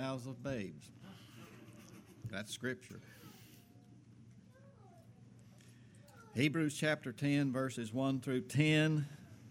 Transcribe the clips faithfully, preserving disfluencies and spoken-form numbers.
mouths of babes. That's Scripture. Hebrews chapter ten, verses one through ten.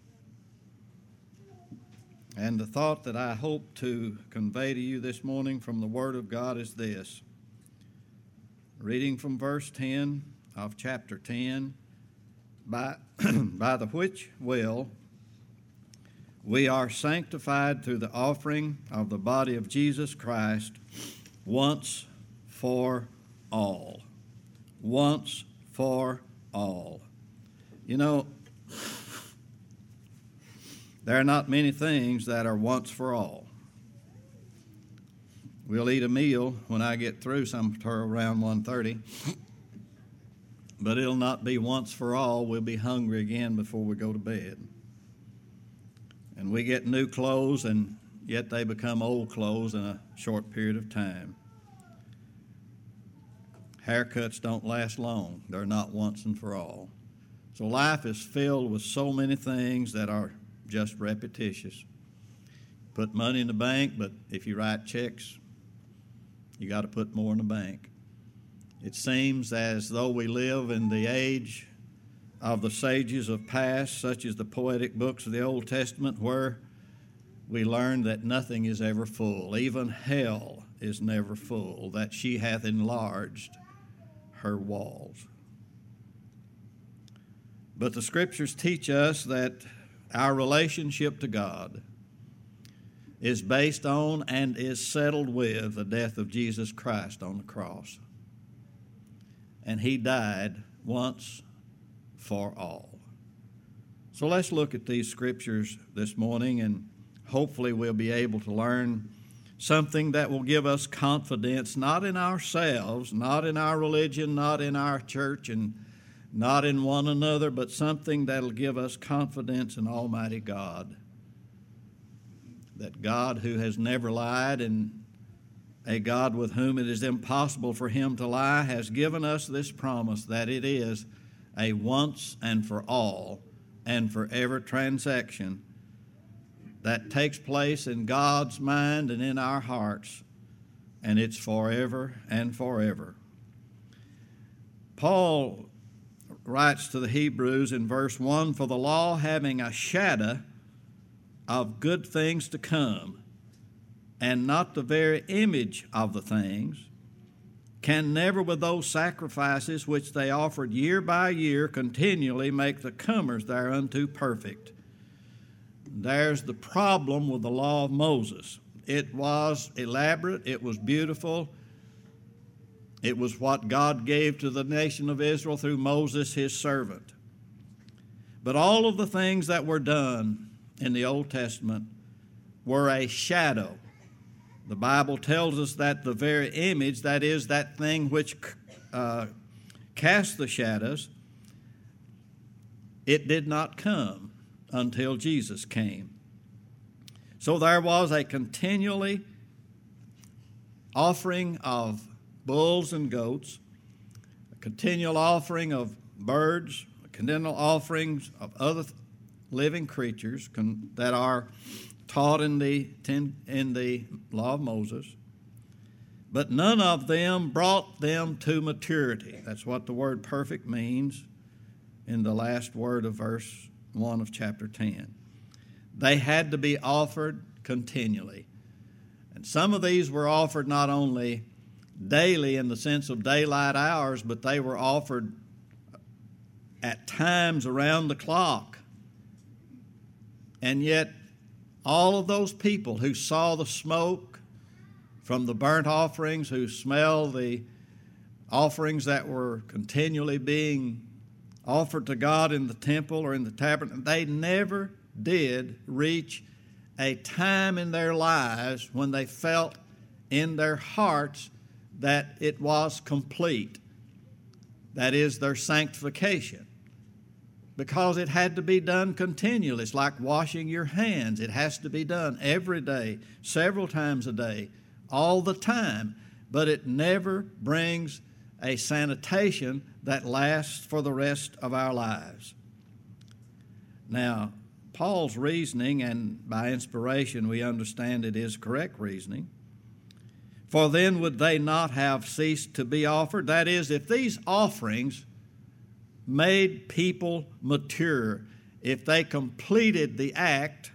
And the thought that I hope to convey to you this morning from the Word of God is this. Reading from verse ten of chapter ten, by, by the which will we are sanctified through the offering of the body of Jesus Christ once for all. Once for all. You know, there are not many things that are once for all. We'll eat a meal when I get through sometime around one thirty, but it'll not be once for all. We'll be hungry again before we go to bed. And we get new clothes, and yet they become old clothes in a short period of time. Haircuts don't last long. They're not once and for all. So life is filled with so many things that are just repetitious. Put money in the bank, but if you write checks, you got to put more in the bank. It seems as though we live in the age of the sages of past, such as the poetic books of the Old Testament, where we learn that nothing is ever full. Even hell is never full, that she hath enlarged her walls. But the Scriptures teach us that our relationship to God is based on and is settled with the death of Jesus Christ on the cross. And He died once for all. So let's look at these Scriptures this morning, and hopefully we'll be able to learn something that will give us confidence, not in ourselves, not in our religion, not in our church, and not in one another, but something that will give us confidence in Almighty God. That God, who has never lied, and a God with whom it is impossible for Him to lie, has given us this promise that it is a once and for all and forever transaction that takes place in God's mind and in our hearts, and it's forever and forever. Paul writes to the Hebrews in verse one, "For the law, having a shadow of good things to come, and not the very image of the things, can never with those sacrifices which they offered year by year continually make the comers thereunto perfect." There's the problem with the law of Moses. It was elaborate, it was beautiful, it was what God gave to the nation of Israel through Moses, His servant. But all of the things that were done in the Old Testament were a shadow. The Bible tells us that the very image, that is, that thing which uh, casts the shadows, it did not come until Jesus came. So there was a continually offering of bulls and goats, a continual offering of birds, a continual offerings of other living creatures con- that are taught in the ten, in the law of Moses, but none of them brought them to maturity. That's what the word perfect means in the last word of verse one of chapter ten. They had to be offered continually. And some of these were offered not only daily in the sense of daylight hours, but they were offered at times around the clock. And yet all of those people who saw the smoke from the burnt offerings, who smelled the offerings that were continually being offered to God in the temple or in the tabernacle, they never did reach a time in their lives when they felt in their hearts that it was complete. That is, their sanctification. Because it had to be done continually. It's like washing your hands. It has to be done every day, several times a day, all the time. But it never brings a sanitation that lasts for the rest of our lives. Now, Paul's reasoning, and by inspiration we understand it is correct reasoning, For then would they not have ceased to be offered? That is, if these offerings made people mature, if they completed the act,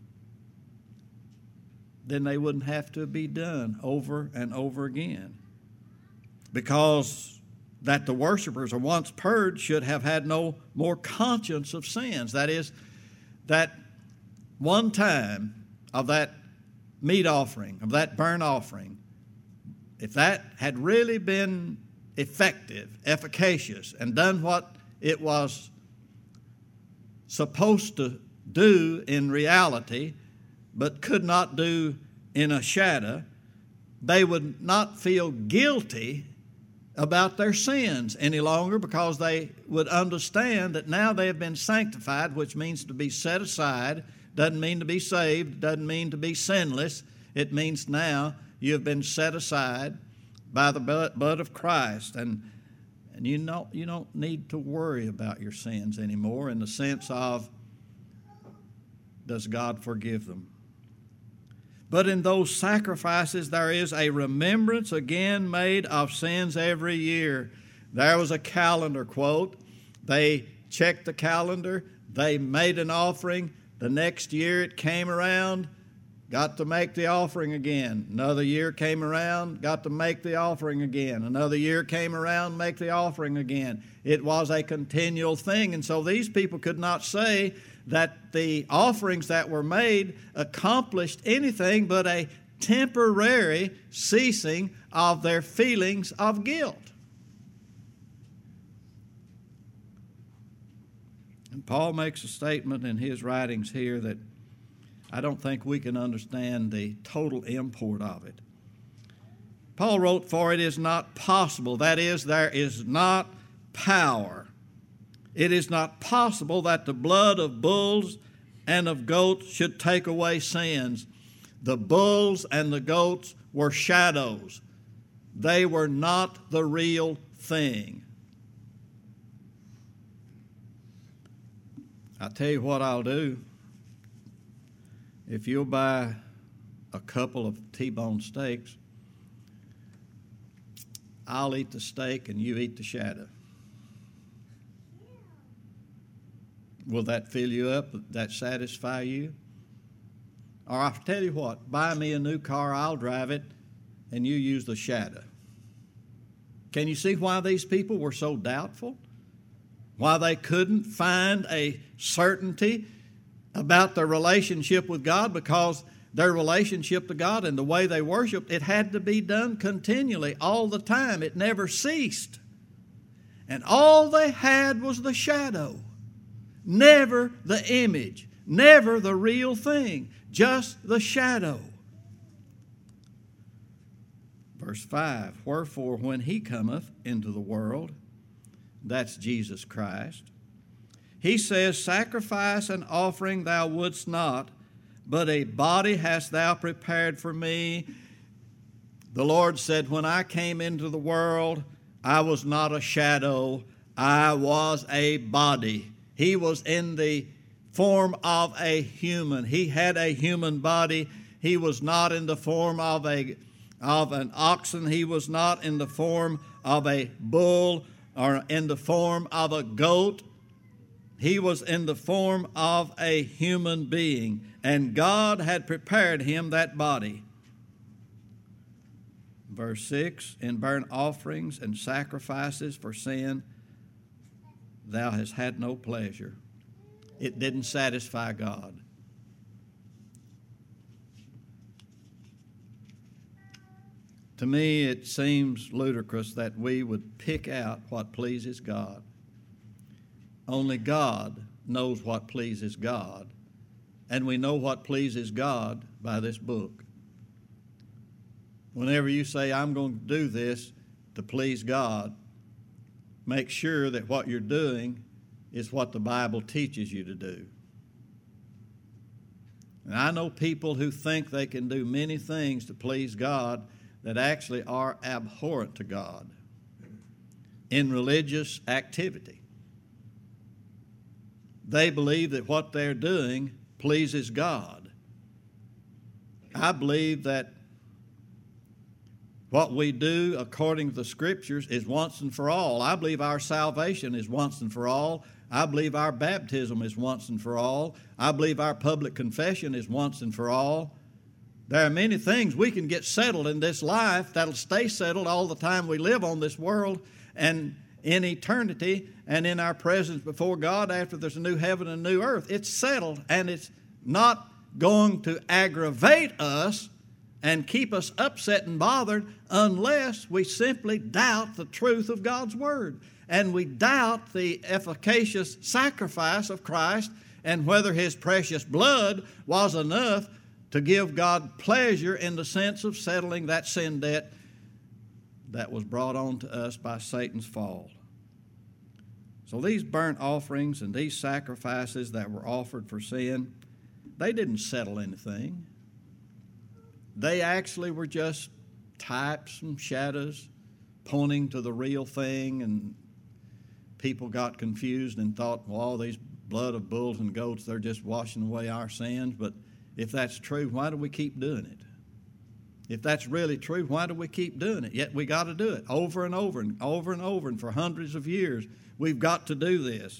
then they wouldn't have to be done over and over again. Because that the worshipers are once purged should have had no more conscience of sins. That is, that one time of that meat offering, of that burnt offering, if that had really been effective, efficacious, and done what it was supposed to do in reality, but could not do in a shadow, they would not feel guilty about their sins any longer, because they would understand that now they have been sanctified, which means to be set aside. Doesn't mean to be saved, doesn't mean to be sinless. It means now you have been set aside by the blood of Christ, and and you know you don't need to worry about your sins anymore, in the sense of, does God forgive them? But in those sacrifices there is a remembrance again made of sins every year. There was a calendar quote. They checked the calendar, they made an offering. The next year it came around, got to make the offering again. Another year came around, got to make the offering again. Another year came around, make the offering again. It was a continual thing. And so these people could not say that the offerings that were made accomplished anything but a temporary ceasing of their feelings of guilt. And Paul makes a statement in his writings here that I don't think we can understand the total import of it. Paul wrote, "For it is not possible," that is, there is not power. It is not possible that the blood of bulls and of goats should take away sins. The bulls and the goats were shadows. They were not the real thing. I'll tell you what I'll do. If you'll buy a couple of T-bone steaks, I'll eat the steak and you eat the shadow. Will that fill you up? Will that satisfy you? Or I'll tell you what, buy me a new car, I'll drive it, and you use the shadow. Can you see why these people were so doubtful? Why they couldn't find a certainty about their relationship with God? Because their relationship to God and the way they worshiped, it had to be done continually, all the time. It never ceased. And all they had was the shadow. Never the image, never the real thing, just the shadow. Verse five, "Wherefore when he cometh into the world," that's Jesus Christ, he says, "Sacrifice and offering thou wouldst not, but a body hast thou prepared for me." The Lord said, when I came into the world, I was not a shadow, I was a body. He was in the form of a human. He had a human body. He was not in the form of a of an oxen. He was not in the form of a bull or in the form of a goat. He was in the form of a human being, and God had prepared him that body. Verse six, "In burnt offerings and sacrifices for sin, thou hast had no pleasure." It didn't satisfy God. To me, it seems ludicrous that we would pick out what pleases God. Only God knows what pleases God, and we know what pleases God by this book. Whenever you say, I'm going to do this to please God, make sure that what you're doing is what the Bible teaches you to do. And I know people who think they can do many things to please God that actually are abhorrent to God in religious activity. They believe that what they're doing pleases God. I believe that What we do according to the Scriptures is once and for all. I believe our salvation is once and for all. I believe our baptism is once and for all. I believe our public confession is once and for all. There are many things we can get settled in this life that'll stay settled all the time we live on this world and in eternity and in our presence before God after there's a new heaven and a new earth. It's settled, and it's not going to aggravate us and keep us upset and bothered unless we simply doubt the truth of God's Word and we doubt the efficacious sacrifice of Christ and whether His precious blood was enough to give God pleasure in the sense of settling that sin debt that was brought on to us by Satan's fall. So these burnt offerings and these sacrifices that were offered for sin, they didn't settle anything. They actually were just types and shadows pointing to the real thing, and people got confused and thought, well, all these blood of bulls and goats, they're just washing away our sins. But if that's true, why do we keep doing it? If that's really true, why do we keep doing it? Yet we got to do it over and over and over and over, and for hundreds of years we've got to do this.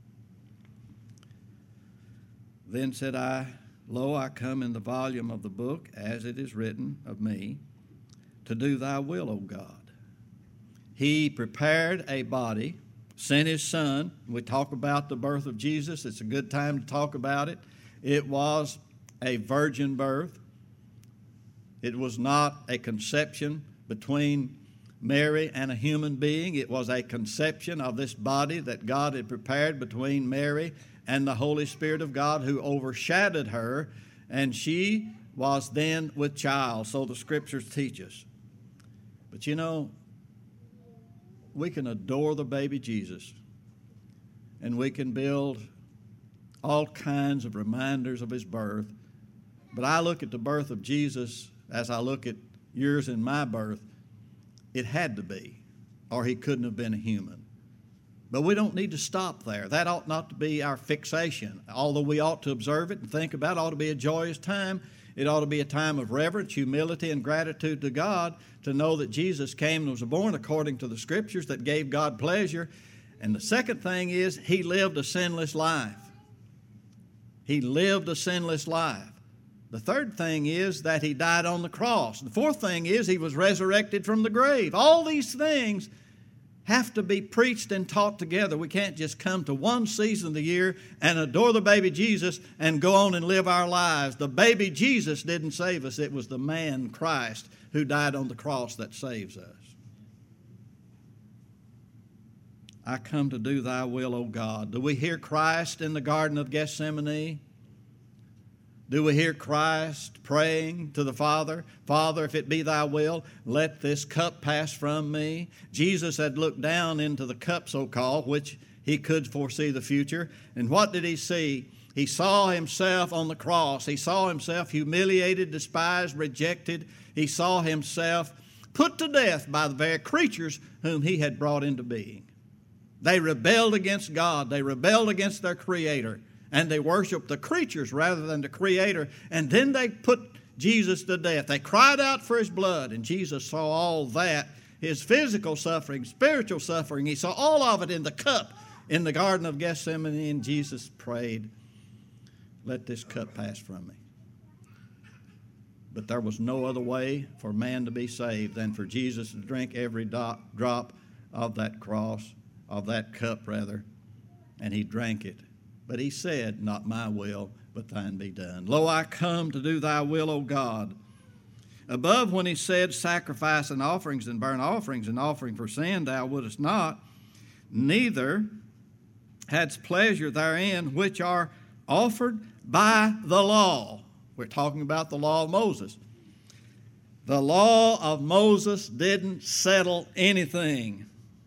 Then said I, Lo, I come in the volume of the book, as it is written of me, to do thy will, O God. He prepared a body, sent His Son. We talk about the birth of Jesus. It's a good time to talk about it. It was a virgin birth. It was not a conception between Mary and a human being. It was a conception of this body that God had prepared between Mary and the Holy Spirit of God, who overshadowed her, and she was then with child, so the Scriptures teach us. But you know, we can adore the baby Jesus, and we can build all kinds of reminders of His birth. But I look at the birth of Jesus as I look at yours and my birth. It had to be, or He couldn't have been a human. But we don't need to stop there. That ought not to be our fixation. Although we ought to observe it and think about it, it ought to be a joyous time. It ought to be a time of reverence, humility, and gratitude to God to know that Jesus came and was born according to the Scriptures that gave God pleasure. And the second thing is He lived a sinless life. He lived a sinless life. The third thing is that He died on the cross. The fourth thing is He was resurrected from the grave. All these things have to be preached and taught together. We can't just come to one season of the year and adore the baby Jesus and go on and live our lives. The baby Jesus didn't save us. It was the man, Christ, who died on the cross that saves us. I come to do thy will, O God. Do we hear Christ in the Garden of Gethsemane? Do we hear Christ praying to the Father, Father, if it be thy will, let this cup pass from me? Jesus had looked down into the cup, so-called, which He could foresee the future. And what did He see? He saw Himself on the cross. He saw Himself humiliated, despised, rejected. He saw Himself put to death by the very creatures whom He had brought into being. They rebelled against God. They rebelled against their Creator. And they worshiped the creatures rather than the Creator. And then they put Jesus to death. They cried out for His blood. And Jesus saw all that, His physical suffering, spiritual suffering. He saw all of it in the cup in the Garden of Gethsemane. And Jesus prayed, let this cup pass from me. But there was no other way for man to be saved than for Jesus to drink every drop of that cross, of that cup rather. And He drank it. But He said, not my will, but thine be done. Lo, I come to do thy will, O God. Above, when He said, sacrifice and offerings and burnt offerings and offering for sin thou wouldest not, neither hadst pleasure therein which are offered by the law. We're talking about the law of Moses. The law of Moses didn't settle anything.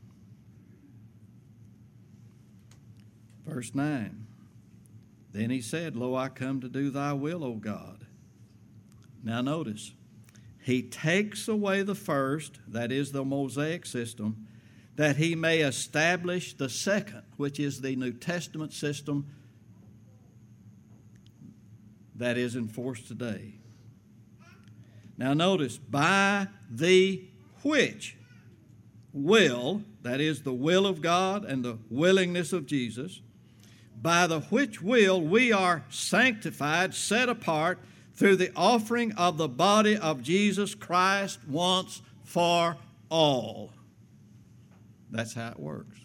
Verse nine. Then He said, Lo, I come to do thy will, O God. Now notice, He takes away the first, that is the Mosaic system, that He may establish the second, which is the New Testament system that is enforced today. Now notice, by the which will, that is the will of God and the willingness of Jesus, by the which will we are sanctified, set apart through the offering of the body of Jesus Christ once for all. That's how it works.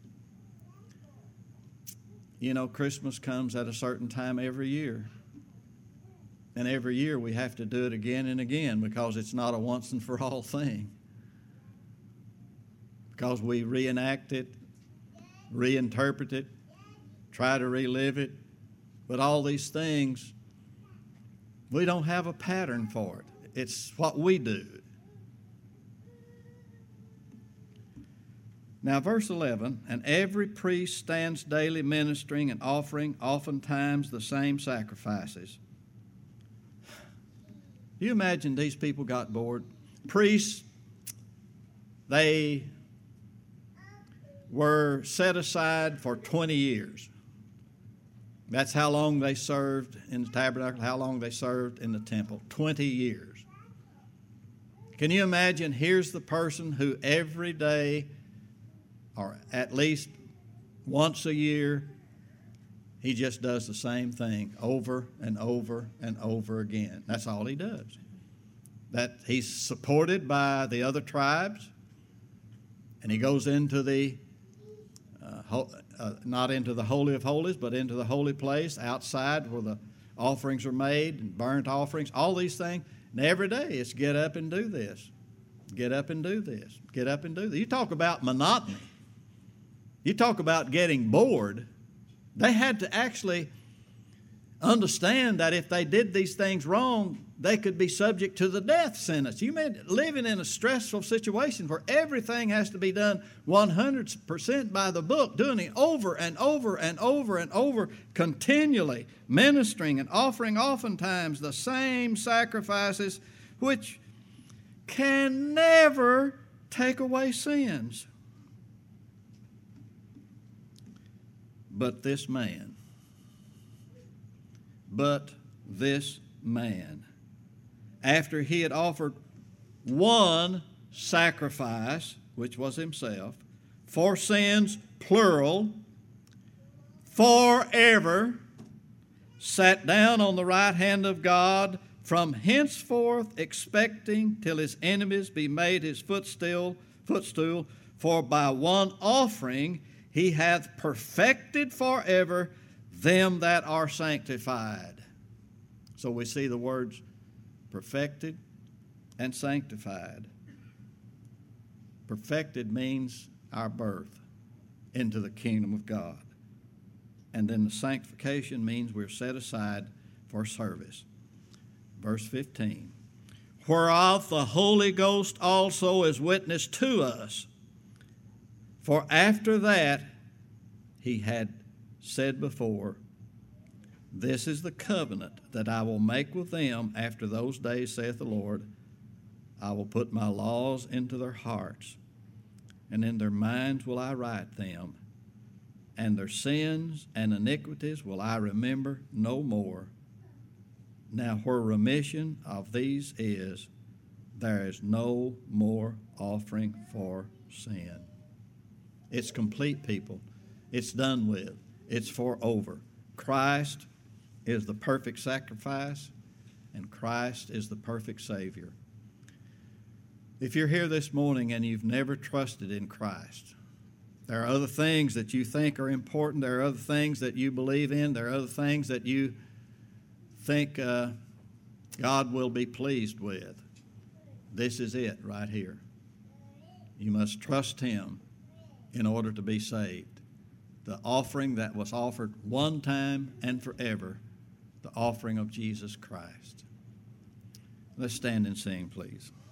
You know, Christmas comes at a certain time every year. And every year we have to do it again and again because it's not a once and for all thing. Because we reenact it, reinterpret it, try to relive it. But all these things, we don't have a pattern for it. It's what we do. Now, verse eleven, and every priest stands daily ministering and offering oftentimes the same sacrifices. Do you imagine these people got bored? Priests, they were set aside for twenty years. That's how long they served in the tabernacle, how long they served in the temple. twenty years. Can you imagine? Here's the person who every day, or at least once a year, he just does the same thing over and over and over again. That's all he does. That he's supported by the other tribes, and he goes into the, uh, ho- uh, not into the Holy of Holies, but into the holy place outside where the offerings are made, and burnt offerings, all these things. And every day it's get up and do this. Get up and do this. Get up and do this. You talk about monotony. You talk about getting bored. They had to actually understand that if they did these things wrong, they could be subject to the death sentence. You mean living in a stressful situation where everything has to be done one hundred percent by the book, doing it over and over and over and over, continually ministering and offering oftentimes the same sacrifices which can never take away sins. But this man, but this man, after he had offered one sacrifice, which was himself, for sins, plural, forever, sat down on the right hand of God, from henceforth expecting till his enemies be made his footstool, footstool, for by one offering he hath perfected forever them that are sanctified. So we see the words perfected and sanctified. Perfected means our birth into the kingdom of God. And then the sanctification means we're set aside for service. Verse fifteen, whereof the Holy Ghost also is witness to us. For after that he had said before, this is the covenant that I will make with them after those days, saith the Lord. I will put my laws into their hearts, and in their minds will I write them, and their sins and iniquities will I remember no more. Now where remission of these is, there is no more offering for sin. It's complete, people. It's done with. It's for over. Christ is the perfect sacrifice, and Christ is the perfect Savior. If you're here this morning and you've never trusted in Christ, there are other things that you think are important. There are other things that you believe in. There are other things that you think uh, God will be pleased with. This is it right here. You must trust Him in order to be saved. The offering that was offered one time and forever, the offering of Jesus Christ. Let's stand and sing, please.